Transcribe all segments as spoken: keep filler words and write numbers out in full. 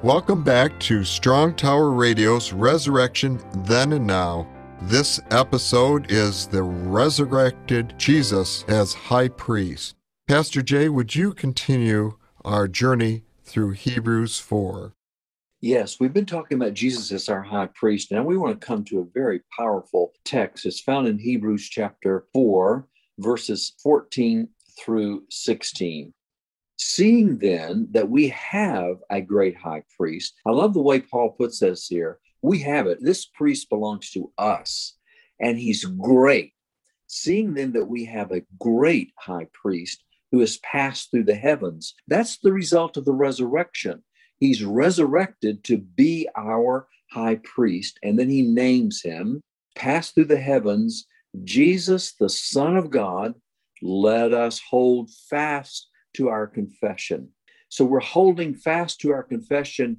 Welcome back to Strong Tower Radio's Resurrection Then and Now. This episode is the resurrected Jesus as High Priest. Pastor Jay, would you continue our journey through Hebrews four? Yes, we've been talking about Jesus as our high priest. Now we want to come to a very powerful text. It's found in Hebrews chapter four, verses fourteen through sixteen. Seeing then that we have a great high priest, I love the way Paul puts this here. We have it. This priest belongs to us, and he's great. Seeing then that we have a great high priest who has passed through the heavens, that's the result of the resurrection. He's resurrected to be our high priest, and then he names him, passed through the heavens, Jesus, the Son of God. Let us hold fast to our confession. So we're holding fast to our confession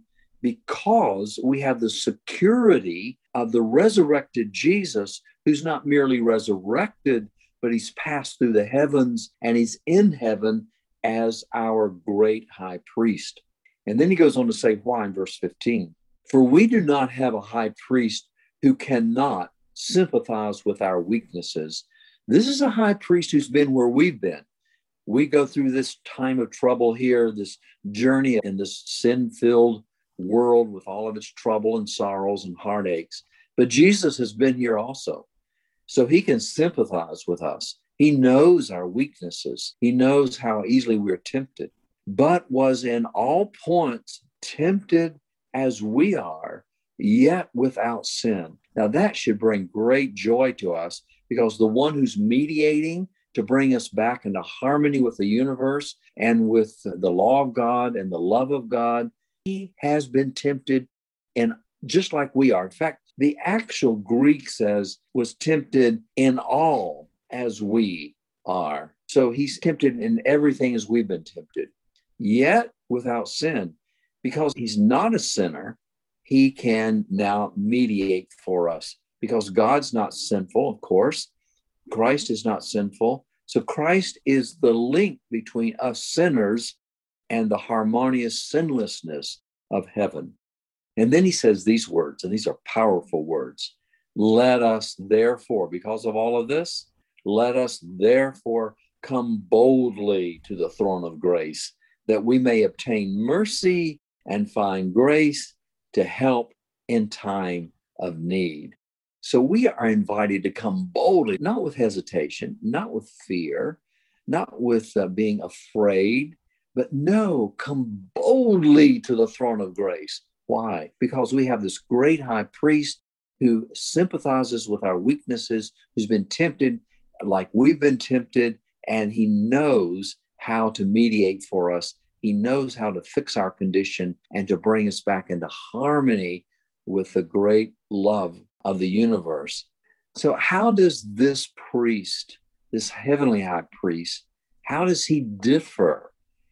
because we have the security of the resurrected Jesus, who's not merely resurrected, but he's passed through the heavens and he's in heaven as our great high priest. And then he goes on to say why in verse fifteen. For we do not have a high priest who cannot sympathize with our weaknesses. This is a high priest who's been where we've been. We go through this time of trouble here, this journey in this sin-filled world with all of its trouble and sorrows and heartaches. But Jesus has been here also. So he can sympathize with us. He knows our weaknesses. He knows how easily we're tempted, but was in all points tempted as we are, yet without sin. Now that should bring great joy to us, because the one who's mediating to bring us back into harmony with the universe and with the law of God and the love of God, he has been tempted, and just like we are. In fact, the actual Greek says was tempted in all as we are. So he's tempted in everything as we've been tempted, yet without sin. Because he's not a sinner, he can now mediate for us. Because God's not sinful, of course. Christ is not sinful. So Christ is the link between us sinners and the harmonious sinlessness of heaven. And then he says these words, and these are powerful words. Let us therefore, because of all of this, let us therefore come boldly to the throne of grace, that we may obtain mercy and find grace to help in time of need. So we are invited to come boldly, not with hesitation, not with fear, not with uh, being afraid, but no, come boldly to the throne of grace. Why? Because we have this great high priest who sympathizes with our weaknesses, who's been tempted like we've been tempted, and he knows how to mediate for us. He knows how to fix our condition and to bring us back into harmony with the great love of the universe. So how does this priest, this heavenly high priest, how does he differ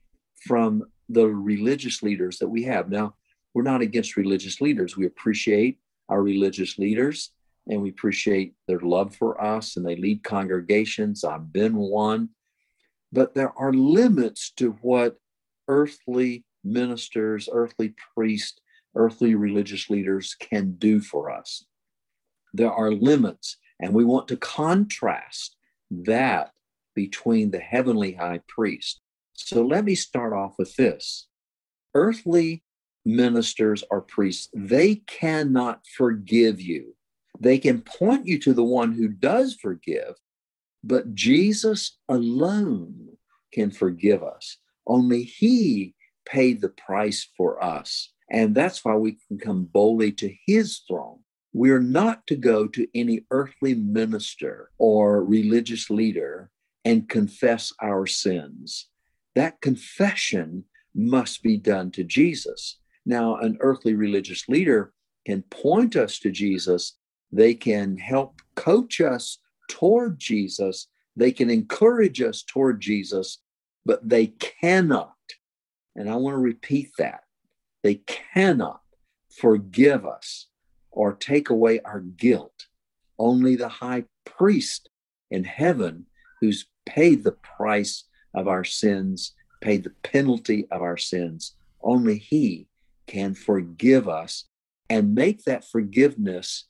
from the religious leaders that we have? Now, we're not against religious leaders. We appreciate our religious leaders, and we appreciate their love for us, and they lead congregations. I've been one. But there are limits to what earthly ministers, earthly priests, earthly religious leaders can do for us. There are limits, and we want to contrast that between the heavenly high priest. So let me start off with this. Earthly ministers or priests, they cannot forgive you. They can point you to the one who does forgive, but Jesus alone can forgive us. Only he paid the price for us. And that's why we can come boldly to his throne. We're not to go to any earthly minister or religious leader and confess our sins. That confession must be done to Jesus. Now, an earthly religious leader can point us to Jesus. They can help coach us toward Jesus. They can encourage us toward Jesus, but they cannot, and I want to repeat that, they cannot forgive us or take away our guilt. Only the high priest in heaven, who's paid the price of our sins, paid the penalty of our sins, only he can forgive us and make that forgiveness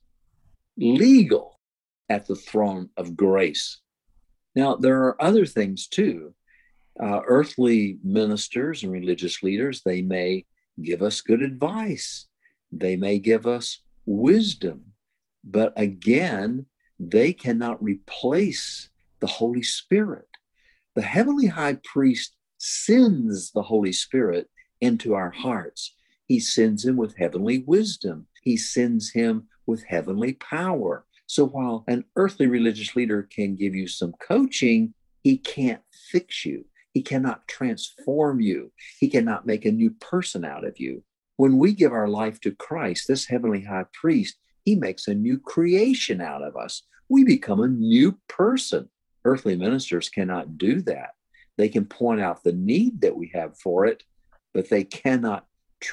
legal at the throne of grace. Now, there are other things too. Uh, earthly ministers and religious leaders, they may give us good advice. They may give us wisdom. But again, they cannot replace the Holy Spirit. The heavenly high priest sends the Holy Spirit into our hearts. He sends him with heavenly wisdom. He sends him with heavenly power. So while an earthly religious leader can give you some coaching, he can't fix you. He cannot transform you. He cannot make a new person out of you. When we give our life to Christ, this heavenly high priest, he makes a new creation out of us. We become a new person. Earthly ministers cannot do that. They can point out the need that we have for it, but they cannot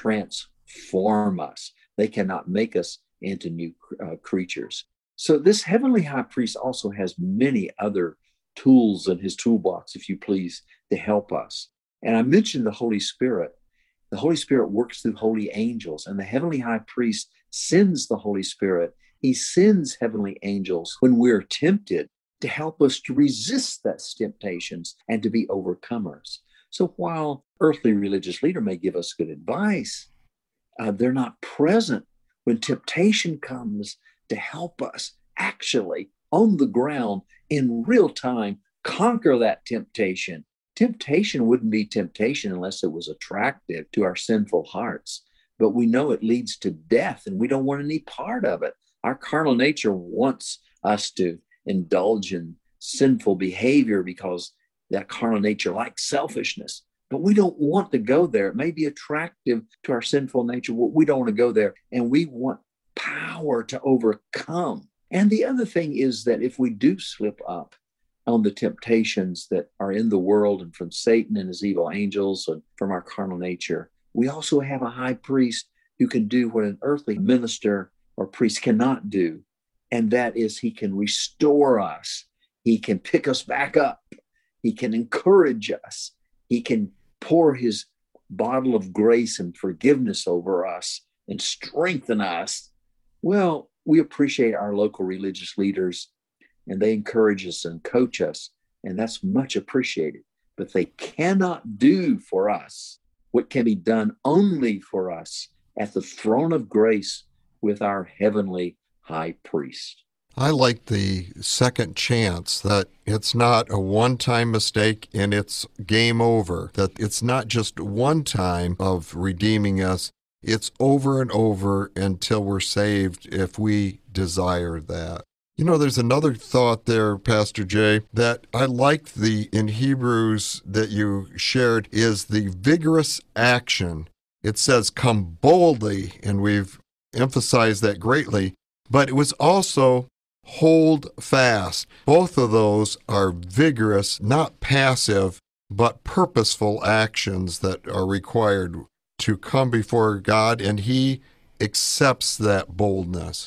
transform us. They cannot make us into new uh, creatures. So this heavenly high priest also has many other tools in his toolbox, if you please, to help us. And I mentioned the Holy Spirit. The Holy Spirit works through holy angels, and the heavenly high priest sends the Holy Spirit. He sends heavenly angels when we're tempted to help us to resist those temptations and to be overcomers. So while earthly religious leader may give us good advice, uh, they're not present when temptation comes to help us actually on the ground in real time conquer that temptation. Temptation wouldn't be temptation unless it was attractive to our sinful hearts. But we know it leads to death, and we don't want any part of it. Our carnal nature wants us to indulge in sinful behavior because that carnal nature likes selfishness. But we don't want to go there. It may be attractive to our sinful nature. We don't want to go there. And we want power to overcome. And the other thing is that if we do slip up on the temptations that are in the world and from Satan and his evil angels and from our carnal nature, we also have a high priest who can do what an earthly minister or priest cannot do. And that is, he can restore us. He can pick us back up. He can encourage us. He can pour his bottle of grace and forgiveness over us and strengthen us. Well, we appreciate our local religious leaders, and they encourage us and coach us, and that's much appreciated. But they cannot do for us what can be done only for us at the throne of grace with our heavenly high priest. I like the second chance, that it's not a one-time mistake and it's game over, that it's not just one time of redeeming us, it's over and over until we're saved if we desire that. You know, there's another thought there, Pastor Jay, that I like the in Hebrews that you shared is the vigorous action. It says, come boldly, and we've emphasized that greatly, but it was also hold fast. Both of those are vigorous, not passive, but purposeful actions that are required to come before God, and He accepts that boldness.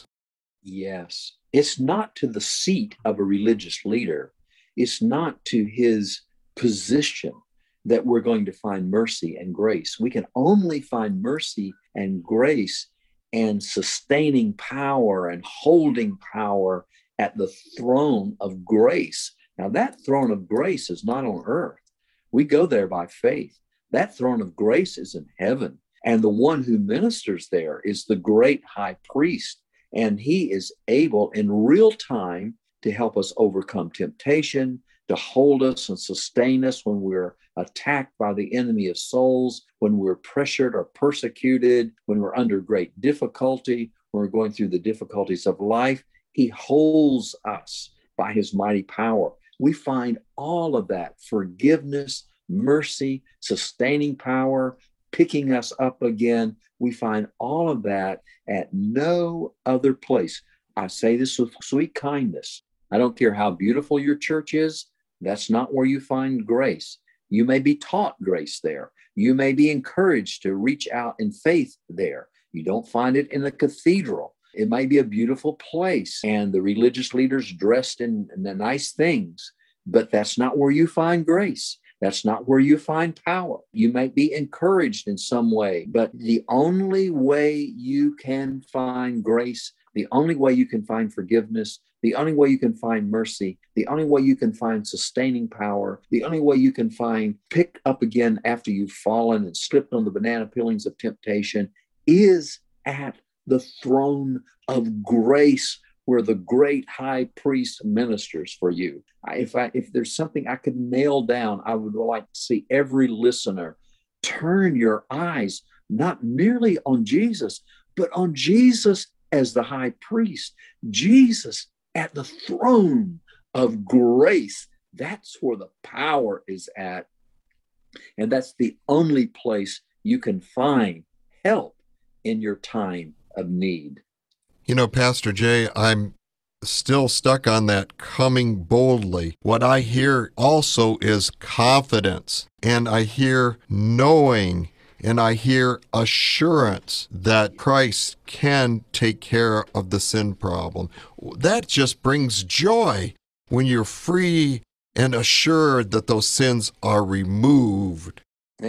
Yes. It's not to the seat of a religious leader. It's not to his position that we're going to find mercy and grace. We can only find mercy and grace and sustaining power and holding power at the throne of grace. Now, that throne of grace is not on earth. We go there by faith. That throne of grace is in heaven. And the one who ministers there is the great high priest. And he is able in real time to help us overcome temptation, to hold us and sustain us when we're attacked by the enemy of souls, when we're pressured or persecuted, when we're under great difficulty, when we're going through the difficulties of life. He holds us by his mighty power. We find all of that forgiveness, mercy, sustaining power, picking us up again. We find all of that at no other place. I say this with sweet kindness. I don't care how beautiful your church is. That's not where you find grace. You may be taught grace there. You may be encouraged to reach out in faith there. You don't find it in the cathedral. It might be a beautiful place and the religious leaders dressed in, in the nice things, but that's not where you find grace. That's not where you find power. You might be encouraged in some way, but the only way you can find grace, the only way you can find forgiveness, the only way you can find mercy, the only way you can find sustaining power, the only way you can find pick up again after you've fallen and slipped on the banana peelings of temptation is at the throne of grace, where the great high priest ministers for you. If I, if there's something I could nail down, I would like to see every listener turn your eyes not merely on Jesus, but on Jesus as the high priest, Jesus at the throne of grace. That's where the power is at. And that's the only place you can find help in your time of need. You know, Pastor Jay, I'm still stuck on that coming boldly. What I hear also is confidence, and I hear knowing, and I hear assurance that Christ can take care of the sin problem. That just brings joy when you're free and assured that those sins are removed.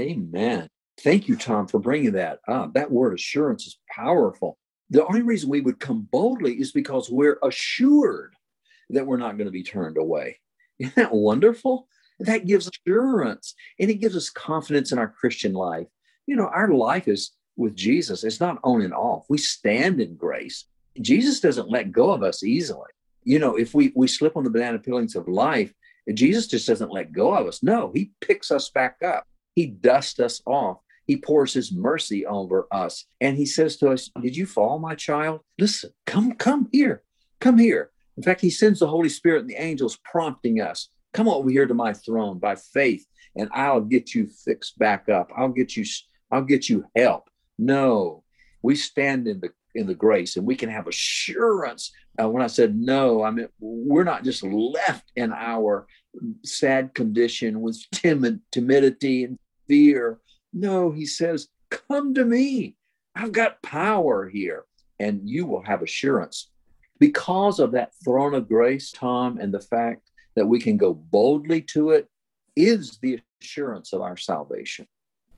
Amen. Thank you, Tom, for bringing that up. That word assurance is powerful. The only reason we would come boldly is because we're assured that we're not going to be turned away. Isn't that wonderful? That gives assurance, and it gives us confidence in our Christian life. You know, our life is with Jesus. It's not on and off. We stand in grace. Jesus doesn't let go of us easily. You know, if we, we slip on the banana peelings of life, Jesus just doesn't let go of us. No, he picks us back up. He dusts us off. He pours his mercy over us. And he says to us, did you fall, my child? Listen, come, come here. Come here. In fact, he sends the Holy Spirit and the angels prompting us. Come over here to my throne by faith, and I'll get you fixed back up. I'll get you, I'll get you help. No, we stand in the in the grace, and we can have assurance. Uh, when I said no, I mean, we're not just left in our sad condition with timid timidity and fear. No, he says, come to me. I've got power here, and you will have assurance. Because of that throne of grace, Tom, and the fact that we can go boldly to it is the assurance of our salvation.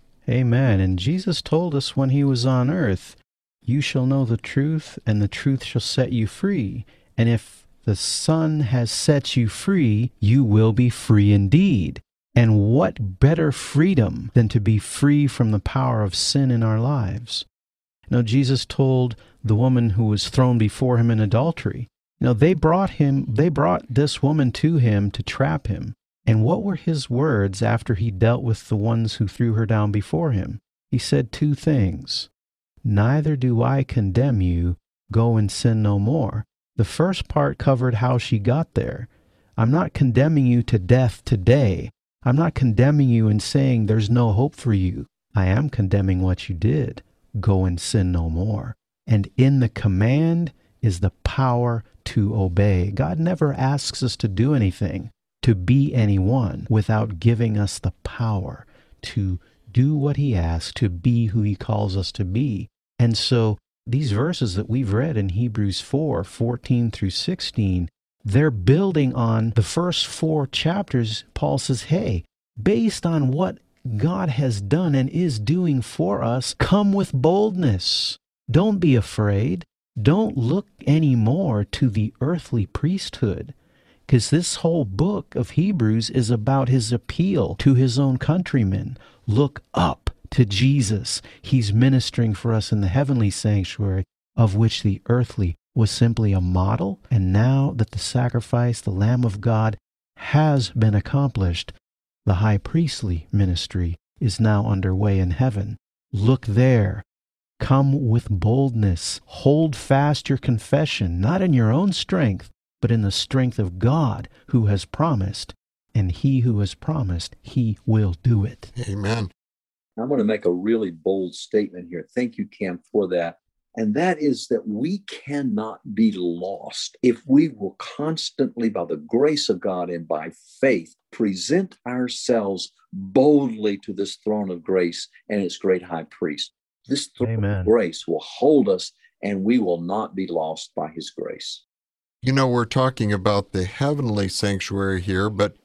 Amen. And Jesus told us when he was on earth, you shall know the truth, and the truth shall set you free. And if the Son has set you free, you will be free indeed. And what better freedom than to be free from the power of sin in our lives? Now, Jesus told the woman who was thrown before him in adultery, you know, they brought him, they brought this woman to him to trap him. And what were his words after he dealt with the ones who threw her down before him? He said two things. Neither do I condemn you. Go and sin no more. The first part covered how she got there. I'm not condemning you to death today. I'm not condemning you and saying there's no hope for you. I am condemning what you did. Go and sin no more. And in the command is the power to obey. God never asks us to do anything, to be anyone, without giving us the power to do what he asks, to be who he calls us to be. And so these verses that we've read in Hebrews four, fourteen through sixteen, they're building on the first four chapters. Paul says, hey, based on what God has done and is doing for us, come with boldness. Don't be afraid. Don't look anymore to the earthly priesthood, because this whole book of Hebrews is about his appeal to his own countrymen. Look up to Jesus. He's ministering for us in the heavenly sanctuary, of which the earthly was simply a model. And now that the sacrifice, the Lamb of God, has been accomplished, the high priestly ministry is now underway in heaven. Look there. Come with boldness. Hold fast your confession, not in your own strength, but in the strength of God who has promised. And he who has promised, he will do it. Amen. I'm going to make a really bold statement here. Thank you, Cam, for that. And that is that we cannot be lost if we will constantly, by the grace of God and by faith, present ourselves boldly to this throne of grace and its great high priest. This throne Amen. of grace will hold us, and we will not be lost by his grace. You know, we're talking about the heavenly sanctuary here, but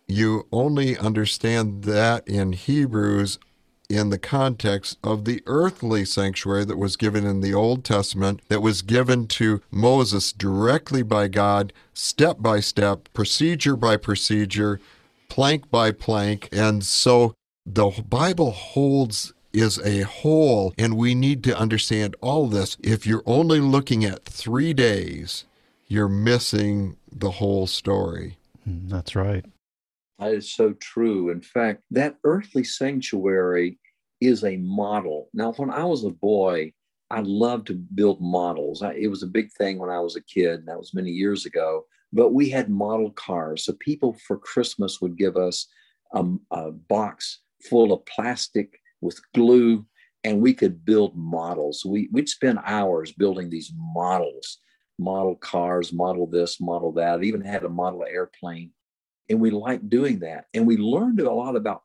you only understand that in Hebrews in the context of the earthly sanctuary that was given in the Old Testament, that was given to Moses directly by God, step by step, procedure by procedure, plank by plank. And so the Bible holds is a whole, and we need to understand all this. If you're only looking at three days, you're missing the whole story. That's right. That is so true. In fact, that earthly sanctuary is a model. Now, when I was a boy, I loved to build models. I, it was a big thing when I was a kid, and that was many years ago. But we had model cars. So people for Christmas would give us a, a box full of plastic with glue, and we could build models. We, we'd spend hours building these models, model cars, model this, model that. I even had a model airplane. And we liked doing that. And we learned a lot about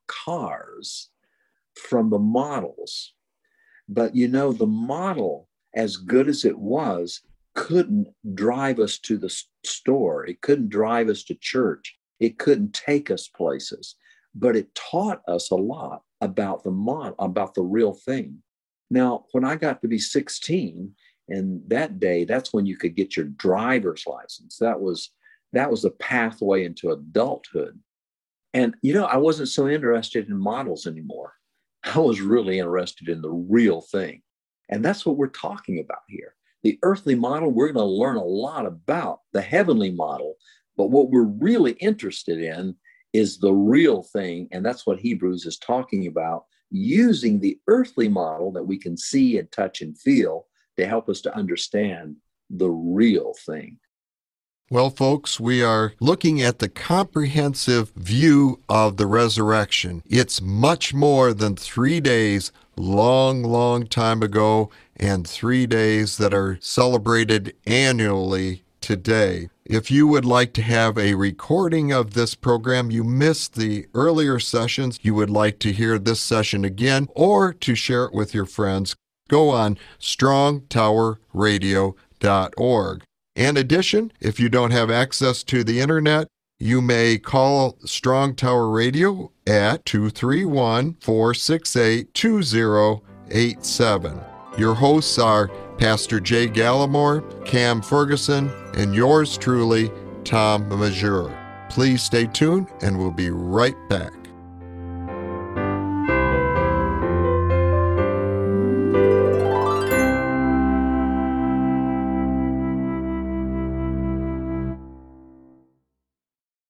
cars from the models. But, you know, the model, as good as it was, couldn't drive us to the store. It couldn't drive us to church. It couldn't take us places. But it taught us a lot about the model, about the real thing. Now, when I got to be sixteen, and that day, that's when you could get your driver's license. That was That was a pathway into adulthood. And, you know, I wasn't so interested in models anymore. I was really interested in the real thing. And that's what we're talking about here. The earthly model, we're going to learn a lot about the heavenly model. But what we're really interested in is the real thing. And that's what Hebrews is talking about, using the earthly model that we can see and touch and feel to help us to understand the real thing. Well, folks, we are looking at the comprehensive view of the resurrection. It's much more than three days, long, long time ago, and three days that are celebrated annually today. If you would like to have a recording of this program, you missed the earlier sessions, you would like to hear this session again, or to share it with your friends, go on strong tower radio dot org. In addition, if you don't have access to the internet, you may call Strong Tower Radio at two three one, four six eight, two zero eight seven. Your hosts are Pastor Jay Gallimore, Cam Ferguson, and yours truly, Tom Mazur. Please stay tuned, and we'll be right back.